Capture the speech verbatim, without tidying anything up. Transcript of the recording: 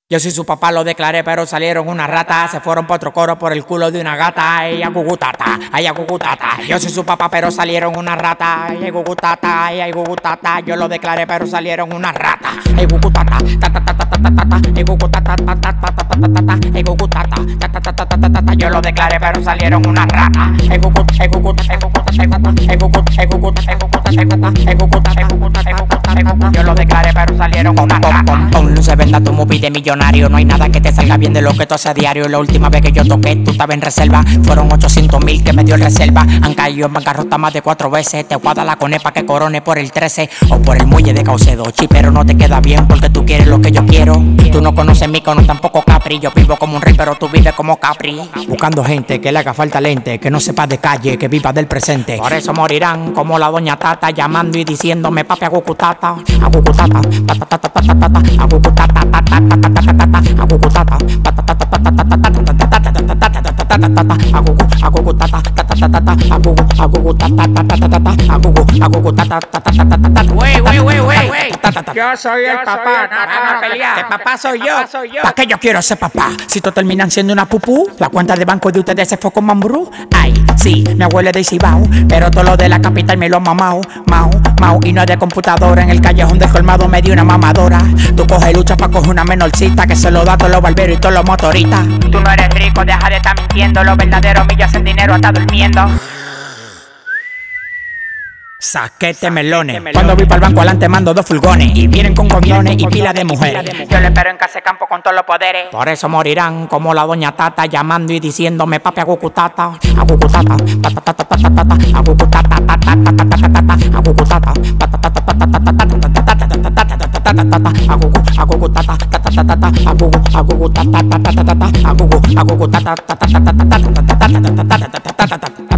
Yo soy su papá, lo declaré, pero salieron una rata. Se fueron pa' otro coro por el culo de una gata. Ella gugutata, ella gugutata. Yo soy su papá, pero salieron una rata. Ella gugutata, ella gugutata. Yo lo declaré, pero salieron una rata. Ella gugutata, ta ta ta ta ta ta ta. Ella gugutata, ta ta ta ta ta ta ta. Ella gugutata, ta ta ta ta ta ta ta. Yo lo declaré, pero salieron una rata. Ella gugut, ella gugut, ella gugut, ella gugut, ella gugut, ella gugut, ella gugut, ella gugut, ella gugut, ella gugut, ella gugut. Yo lo declaré, pero salieron una rata. Pon luces, venda tu movie de millonario. No hay nada que te salga bien de lo que tú haces a diario. La última vez que yo toqué, tú estabas en reserva. Fueron ochocientos mil que me dio en reserva. Han caído en bancarrota más de cuatro veces. Te guarda la conepa que corone por el trece o por el muelle de Caucedo. Chi, pero no te queda bien porque tú quieres lo que yo quiero. Tú no conoces mi cono, tampoco Capri. Yo vivo como un rey, pero tú vives como Capri. Buscando gente que le haga falta lente, que no sepa de calle, que viva del presente. Por eso morirán como la doña Tata, llamando y diciéndome papi agucutata, agucutata, ta ta ta ta ta ta ta, agucutata, ta ta ta ta ta ta ta, agucutata, ta ta ta ta ta ta ta ta ta ta ta ta ta ta ta, agugu, agugutata, ta ta ta ta ta, agugu, agugutata, ta ta ta ta ta, agugu, agugutata, ta ta ta ta ta ta. Wey, wey, wey, wey, wey. Yo soy el papá, no no pelear. El papá soy yo. ¿Para qué yo quiero ser papá? Si todos terminan siendo una pupú, la cuenta de banco de ustedes se fue con mambrú. Ay, sí, mi abuela es de Cibao, pero todo lo de la capital me lo han mamao, mao, mao. Y no es de computadora, en el callejón del colmado me dio una mamadora. Tú coges lucha pa' coger una menorcita, que se lo da a todos los barberos y todos los motoristas. Tú no eres rico, deja de estar mintiendo. Los verdaderos millos hacen dinero hasta durmiendo. Saquete melones. Cuando voy para el banco adelante mando dos furgones y vienen con condones y pila de mujeres. Yo le espero en casa de campo con todos los poderes. Por eso morirán como la doña Tata, llamando y diciéndome papi agucutata, agucutata, ta ta ta ta ta ta ta, agucutata, ta ta ta ta ta ta ta, agucutata, ta ta ta ta ta ta ta ta ta, agugu, agugutata, ta ta ta ta ta, agugu, agugutata, ta ta ta ta ta, agugu, agugutata, ta ta ta ta ta ta ta ta ta ta ta ta ta ta ta ta ta.